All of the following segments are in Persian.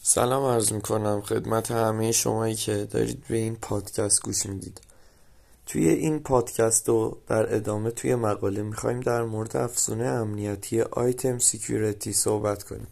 سلام عرض میکنم خدمت همه شمایی که دارید به این پادکست گوش میدید. توی این پادکست و در ادامه توی مقاله میخوایم در مورد افزونه امنیتی آیتم سیکیوریتی صحبت کنیم.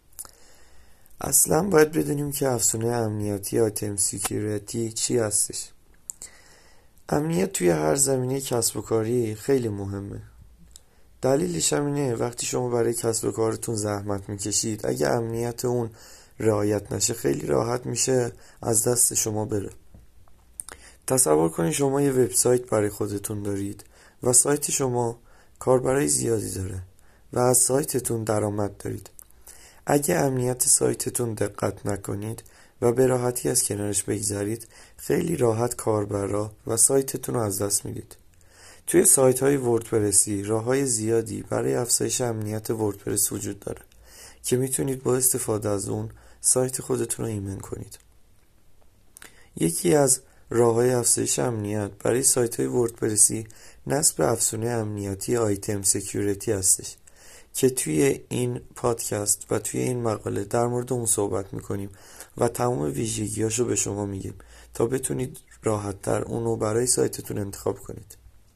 اصلا باید بدونیم که افزونه امنیتی آیتم سیکیوریتی چی هستش. امنیت توی هر زمینه کسب و کاری خیلی مهمه. دلیلش هم اینه وقتی شما برای کسب و کارتون زحمت میکشید، اگه امنیت اون رعایت نشه خیلی راحت میشه از دست شما بره. تصور کنید شما یه وبسایت برای خودتون دارید و سایت شما کاربرای زیادی داره و از سایتتون درآمد دارید. اگه امنیت سایتتون دقت نکنید و به راحتی از کنارش بگذرید، خیلی راحت کاربرا و سایتتون رو از دست میدید. توی سایت های وردپرسی راه های زیادی برای افزایش امنیت وردپرس وجود داره که میتونید با استفاده از اون سایت خودتون رو ایمن کنید. یکی از راه‌های افزایش امنیت برای سایت‌های وردپرسی نصب افزونه امنیتی آیتم سکیوریتی هستش که توی این پادکست و توی این مقاله در مورد اون صحبت میکنیم و تمام ویژگی‌هاشو به شما میگیم تا بتونید راحت‌تر اونو برای سایتتون انتخاب کنید.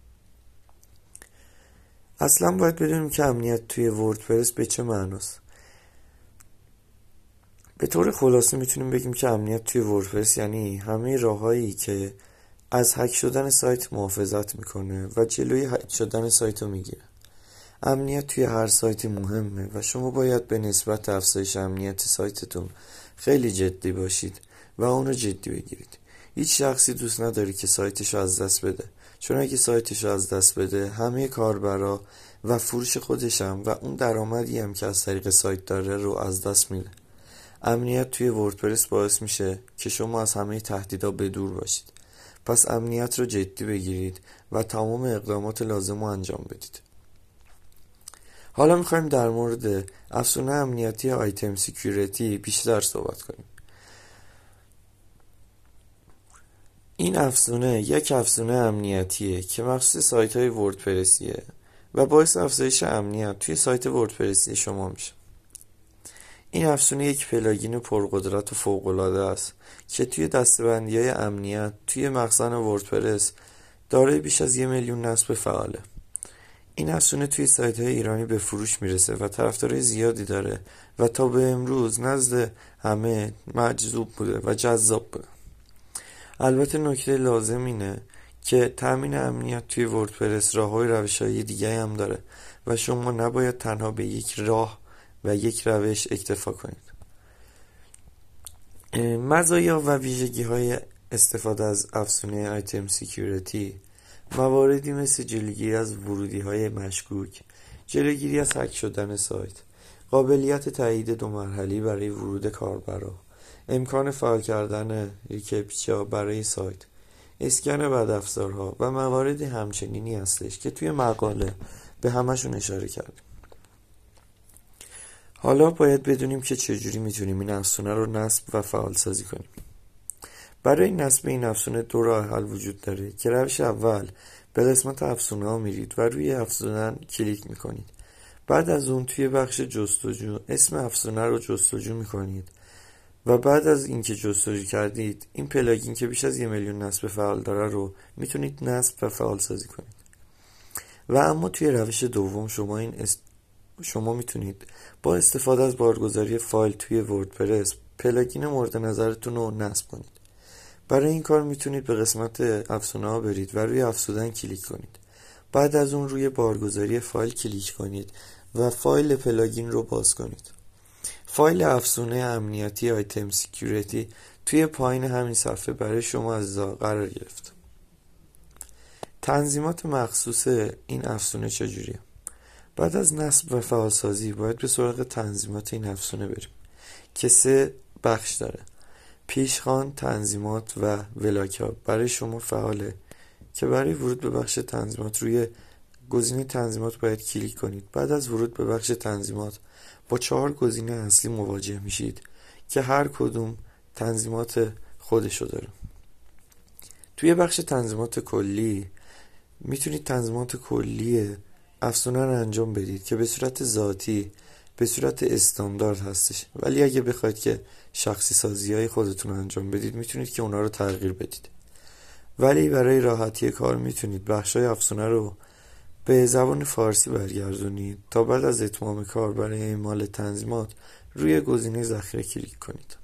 اصلا باید بدونیم که امنیت توی وردپرس به چه معناست. به طور خلاصه میتونیم بگیم که امنیت توی وردپرس یعنی همه راههایی که از هک شدن سایت محافظت میکنه و جلوی هک شدن سایت رو میگیره. امنیت توی هر سایتی مهمه و شما باید به نسبت افزایش امنیت سایتتون خیلی جدی باشید و اون رو جدی بگیرید. هیچ شخصی دوست نداره که سایتش رو از دست بده، چون اگه سایتش رو از دست بده همه کاربرا و فروش خودش هم و اون درآمدی هم که از طریق سایت داره رو از دست میده. امنیت توی وردپرس باعث میشه که شما از همه تهدیدها به دور باشید. پس امنیت رو جدی بگیرید و تمام اقدامات لازم رو انجام بدید. حالا میخوایم در مورد افزونه امنیتی آیتم سیکیوریتی بیشتر صحبت کنیم. این افزونه یک افزونه امنیتیه که مخصوص سایت های وردپرسیه و باعث افزایش امنیت توی سایت وردپرسی شما میشه. این افزونه یک پلاگین پرقدرت و فوق‌العاده است که توی دسته‌بندی‌های امنیت توی مخزن وردپرس دارای بیش از 1,000,000 نصب فعاله. این افزونه توی سایت‌های ایرانی به فروش میرسه و طرفدارای زیادی داره و تا به امروز نزد همه مجذوب بوده و جذاب بوده. البته نکته لازم اینه که تامین امنیت توی وردپرس راه‌های روش‌های دیگه هم داره و شما نباید تنها به یک راه و یک روش اکتفا کنید. مزایا و ویژگی‌های استفاده از افزونه آیتم سیکیوریتی مواردی مثل جلوگیری از ورودی‌های مشکوک، جلوگیری از هک شدن سایت، قابلیت تایید 2 مرحله‌ای برای ورود کاربرا، امکان فعال کردن ریکپچا برای سایت، اسکن بدافزارها و مواردی همچنینی هستش که توی مقاله به همشون اشاره کردیم. حالا باید بدونیم که چجوری میتونیم این افزونه رو نصب و فعال سازی کنیم. برای نصب این افزونه 2 راه حل وجود داره که روش اول به قسمت افزونه ها میرید و روی افزونه کلیک میکنید. بعد از اون توی بخش جستجو اسم افزونه رو جستجو میکنید و بعد از اینکه جستجو کردید این پلاگین که بیش از 1,000,000 نصب فعال داره رو میتونید نصب و فعال سازی کنید. و اما توی روش دوم شما میتونید با استفاده از بارگذاری فایل توی وردپرس پلاگین مورد نظرتون رو نصب کنید. برای این کار میتونید به قسمت افزونه ها برید و روی افزودن کلیک کنید. بعد از اون روی بارگذاری فایل کلیک کنید و فایل پلاگین رو باز کنید. فایل افزونه امنیتی آیتم سیکیوریتی توی پایین همین صفحه برای شما عزیزا قرار گرفت. تنظیمات مخصوص این افزونه چجوریه؟ بعد از نصب و فعالسازی باید به سراغ تنظیمات این افزونه بریم که 3 بخش داره. پیشخوان، تنظیمات و ولاک ها برای شما فعاله که برای ورود به بخش تنظیمات روی گزینه تنظیمات باید کلیک کنید. بعد از ورود به بخش تنظیمات با 4 گزینه اصلی مواجه میشید که هر کدوم تنظیمات خودشو داره. توی بخش تنظیمات کلی میتونید تنظیمات کلی افزونه رو انجام بدید که به صورت ذاتی به صورت استاندارد هستش، ولی اگه بخواید که شخصی سازی های خودتون رو انجام بدید میتونید که اونا رو تغییر بدید. ولی برای راحتی کار میتونید بخشای افزونه رو به زبان فارسی برگردونید تا بعد از اتمام کار برای اعمال تنظیمات روی گزینه ذخیره کلیک کنید.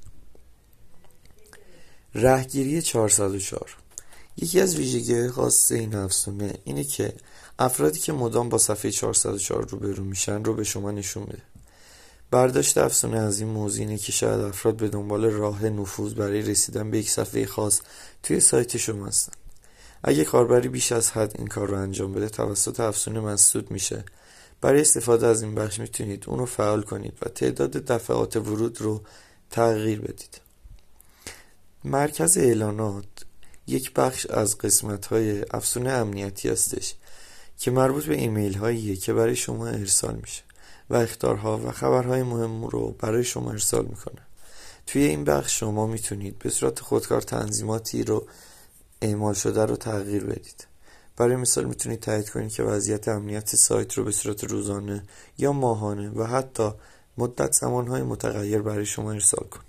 رهگیری 404. یکی از ویژگی‌های خاص این افزونه اینه که افرادی که مدام با صفحه 404 روبرو میشن رو به شما نشون میده. برداشت افزونه از این موضوع اینه که شاید افراد به دنبال راه نفوذ برای رسیدن به یک صفحه خاص توی سایت شما هستن. اگه کاربری بیش از حد این کار رو انجام بده توسط افزونه مسدود میشه. برای استفاده از این بخش میتونید اون رو فعال کنید و تعداد دفعات ورود رو تغییر بدید. مرکز اعلانات یک بخش از قسمت‌های افزونه امنیتی هستش که مربوط به ایمیل هاییه که برای شما ارسال میشه و اخطارها و خبرهای مهم رو برای شما ارسال میکنه. توی این بخش شما میتونید به صورت خودکار تنظیماتی رو اعمال شده رو تغییر بدید. برای مثال میتونید تایید کنید که وضعیت امنیت سایت رو به صورت روزانه یا ماهانه و حتی مدت زمانهای متغیر برای شما ارسال کنه.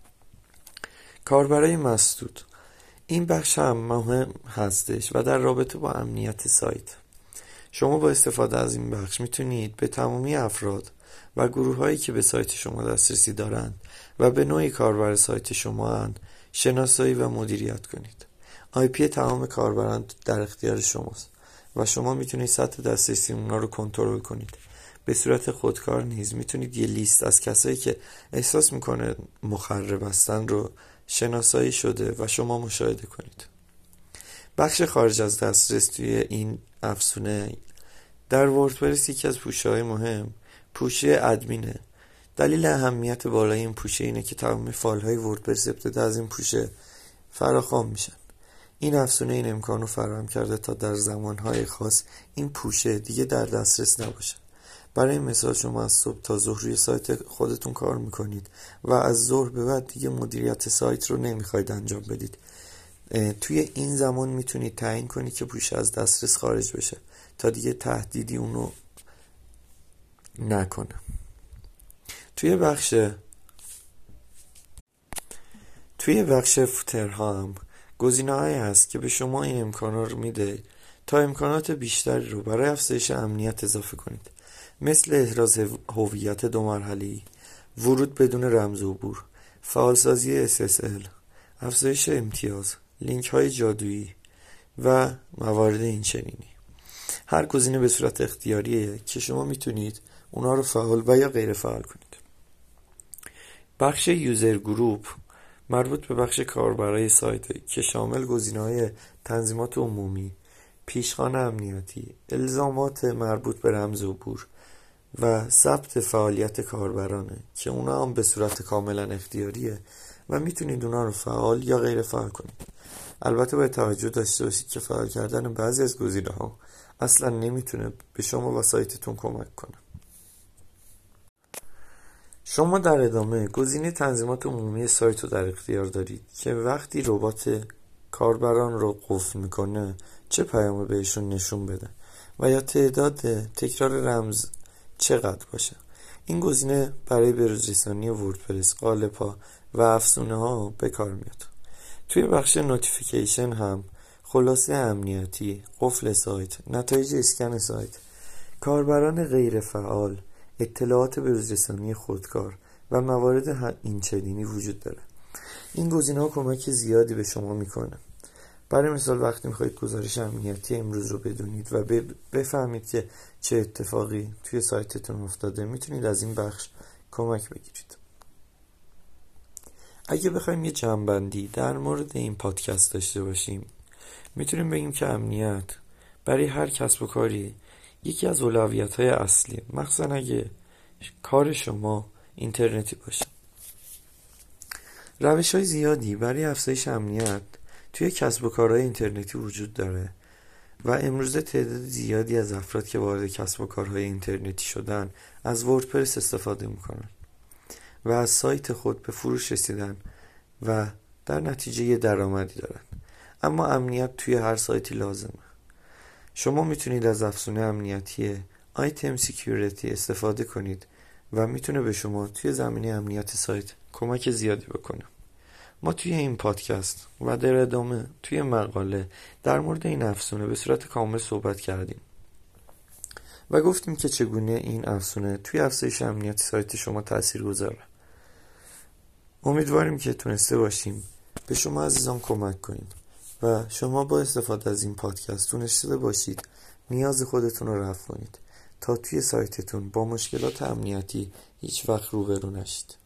کاربرای مسدود این بخش هم مهم هستش و در رابطه با امنیت سایت. شما با استفاده از این بخش میتونید به تمامی افراد و گروه هایی که به سایت شما دسترسی دارند و به نوعی کاربر سایت شما هستند شناسایی و مدیریت کنید. IP تمام کاربران در اختیار شماست و شما میتونید سطح دسترسی اونا رو کنترل کنید. به صورت خودکار نیز میتونید یه لیست از کسایی که احساس میکنه مخرب هستن رو شناسایی شده و شما مشاهده کنید. بخش خارج از دسترس توی این افزونه در وردپرس یکی از پوشه‌های مهم پوشه ادمینه. دلیل اهمیت بالای این پوشه اینه که تمام فایل‌های وردپرس ابتدا از این پوشه فراخوان میشن. این افزونه این امکان رو فراهم کرده تا در زمانهای خاص این پوشه دیگه در دسترس نباشه. برای مثال شما از صبح تا ظهر روی سایت خودتون کار میکنید و از ظهر به بعد دیگه مدیریت سایت رو نمیخواید انجام بدید. توی این زمان میتونید تعیین کنید که پوشه از دسترس خارج بشه تا دیگه تهدیدی اونو نکنه. توی بخش فوترها هم گزینه‌هایی هست که به شما این امکانا رو میده تا امکانات بیشتری رو برای افزایش امنیت اضافه کنید، مثل احراز هویت 2 مرحله‌ای، ورود بدون رمز عبور، فعالسازی SSL، افزایش امتیاز، لینک های جادویی و موارد این چنینی. هر گزینه به صورت اختیاریه که شما میتونید اونا رو فعال و یا غیر فعال کنید. بخش یوزر گروپ مربوط به بخش کاربرای سایت که شامل گزینه‌های تنظیمات عمومی، پیشخوان امنیتی، الزامات مربوط به رمز عبور و ثبت فعالیت کاربرانه که اونا هم به صورت کاملا اختیاریه و میتونید اونا رو فعال یا غیر فعال کنید. البته باید توجه داشته باشید که فعال کردن بعضی از گزینه‌ها اصلا نمیتونه به شما و سایتتون کمک کنه. شما در ادامه گزینه تنظیمات عمومی سایت رو در اختیار دارید که وقتی ربات کاربران رو قفل میکنه چه پیامی بهشون نشون بده و یا تعداد تکرار رمز چقدر باشه. این گزینه برای بروزرسانی وردپرس، قالب‌ها و افزونه‌ها به کار میاد. توی بخش نوتیفیکیشن هم خلاصه امنیتی، قفل سایت، نتایج اسکن سایت، کاربران غیر فعال، اطلاعات بروزرسانی خودکار و موارد این چنینی وجود داره. این گزینه‌ها کمک زیادی به شما میکنه. برای مثال وقتی میخواید گزارش امنیتی امروز رو بدونید و بفهمید که چه اتفاقی توی سایتتون افتاده میتونید از این بخش کمک بگیرید. اگه بخوایم یه جمع‌بندی در مورد این پادکست داشته باشیم میتونیم بگیم که امنیت برای هر کسب و کاری یکی از اولویت‌های اصلی، مخصوصا اگه کار شما اینترنتی باشه. روش‌های زیادی برای افزایش امنیت توی کسب و کارهای اینترنتی وجود داره و امروزه تعداد زیادی از افراد که وارد کسب و کارهای اینترنتی شدن از وردپرس استفاده میکنن و از سایت خود به فروش رسیدن و در نتیجه یه درآمدی دارن. اما امنیت توی هر سایتی لازمه. شما میتونید از افزونه امنیتی آیتم سکیوریتی استفاده کنید و میتونه به شما توی زمینه امنیت سایت کمک زیادی بکنه. ما توی این پادکست و در ادامه توی مقاله در مورد این افزونه به صورت کامل صحبت کردیم و گفتیم که چگونه این افزونه توی افزایش امنیت سایت شما تأثیر گذاره. امیدواریم که تونسته باشیم به شما عزیزان کمک کنیم و شما با استفاده از این پادکست تونسته باشید نیاز خودتون رو رفع کنید تا توی سایتتون با مشکلات امنیتی هیچ وقت روبرو نشید.